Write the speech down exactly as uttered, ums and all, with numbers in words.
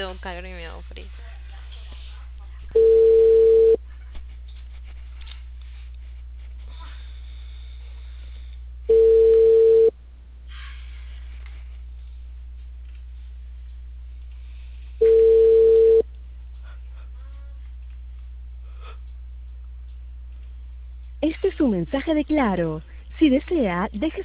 tengo calor y me da frío. Este es un mensaje de Claro. Si desea, deje